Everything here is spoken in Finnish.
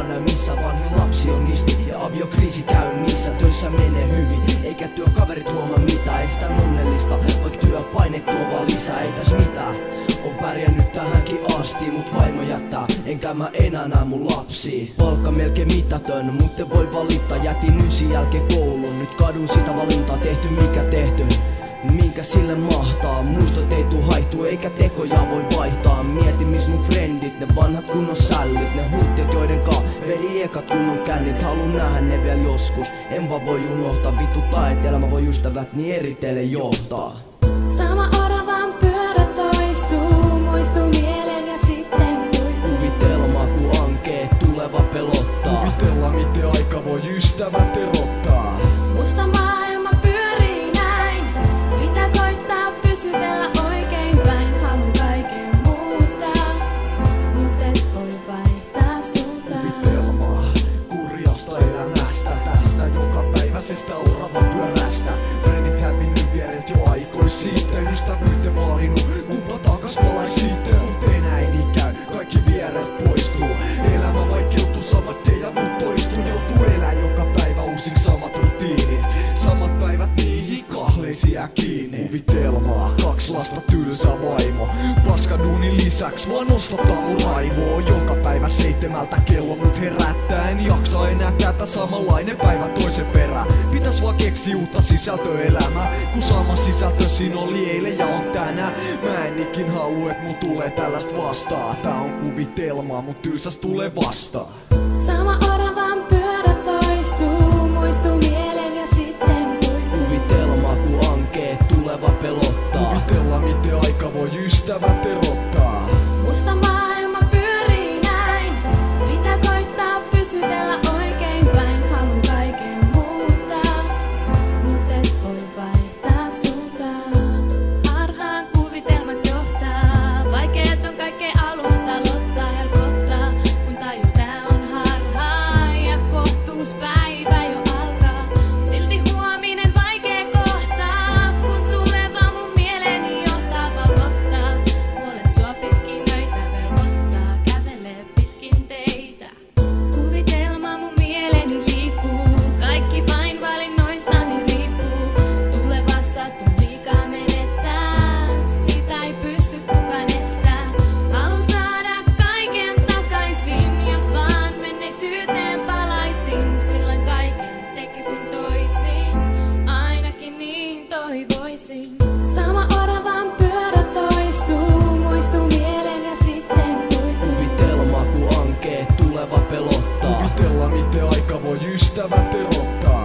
näy missä vanhin lapsi on nisti ja aviokriisi käynnissä. Töissä menee hyvin, eikä työkaverit huomaa mitään. Ei sitä onnellista, vaikka työpaine tuo vaan lisää. Ei täs mitään, on pärjännyt tähänkin asti, mut vaimo jättää, enkä mä enää näe mun lapsia. Palkka melkein mitätön, mut en voi valittaa. Jätin ysin jälkeen koulun, nyt kadun sitä valintaa. Tehty mikä tehty, minkä sille mahtaa. Muistot ei tuu haihtuu, eikä tekoja voi vaihtaa. Mietin mis mun frendit, ne vanhat kunnon sällit. Ne hulttiot joidenkaan veri ekat kunnon kännit. Haluun nähdä ne vielä joskus, en vaan voi unohtaa. Vituttaa et elämä voi ystävät niin eri teille johtaa. Sama oravan pyörä toistuu, muistuu mieleen ja sitten kuihtuu. Kuvitelmaa ku ankeet tuleva pelottaa. Kuvitella miten aika voi ystävät erottaa. Musta maailma pyörii näin, pitää koittaa pysytellä oikein päin. Haluun kaiken muuttaa, mut et voi vaihtaa suuntaan. Kuvitelmaa kurjasta elämästä, tästä jokapäiväisestä oravan pyörästä. Frendit hävinnyt viereltä jo aikois sitten, ystävyyteen vaarinut, kumpa takas palais siitä. Mut enää ei niin käy, kaikki vieret poistuu. Elämä vaikeutuu, samat ja muut toistuu. Joutuu elää joka päivä uusiksi samat rutiinit. Samat päivät niihin kahleisia kiinni. Kuvitelmaa, 2 lasta tylsä vaimo. Paskaduunin lisäks vaan nostattaa mun raivoa. Joka päivä 7 kello mut herättää. En jaksa enää tätä samanlainen päivä toisen perään. Pitäis vaan keksi uutta sisältöä elämää, kun sama sisältö siinä oli eilen ja on tänään. Mä en ikin halua et mut tulee tällaista vastaa. Tää on kuvitelmaa, mut tylsäs tulee vastaan. Sama oravan pyörä toistuu, muistuu mieleen ja sitten kuihtuu. Kuvitelmaa ku ankeet tuleva pelottaa. Kuvitella miten aika voi ystävät erottaa. Musta maailma pyörii näin, pitää koittaa pysytellä oikein päin. Haluun kaiken muuttaa, mut et voi vaihtaa suuntaan. Harhaan kuvitelmat johtaa, vaikeet on kaikkeen alusta aloittaa. Helpottaa, kun tajuu tää on harhaa ja kohtuuspäivä jo alkaa. Silti huominen vaikee kohtaa, kun tuleva mun mieleeni johtaa valvottaa. Puolet sua pitkin öitä velvoittaa, kävelee pitkin teitä. Kuvitelma mun mieleeni liikkuu, kaikki vain valinnoistani riippuu. Tulevassa tuun liikaa menettää, sitä ei pysty kukaan estää. Haluun saada kaiken takaisin, jos vaan menneisyyteen palaisin. Silloin kaiken tekisin toisin, ainakin niin toivoisin. Sama oravan pyörä toistuu, muistuu mieleen ja sitten kuihtuu. Kuvitelmaa ku ankeet tuleva pelottaa. Kuvitella miten aika voi ystävät erottaa.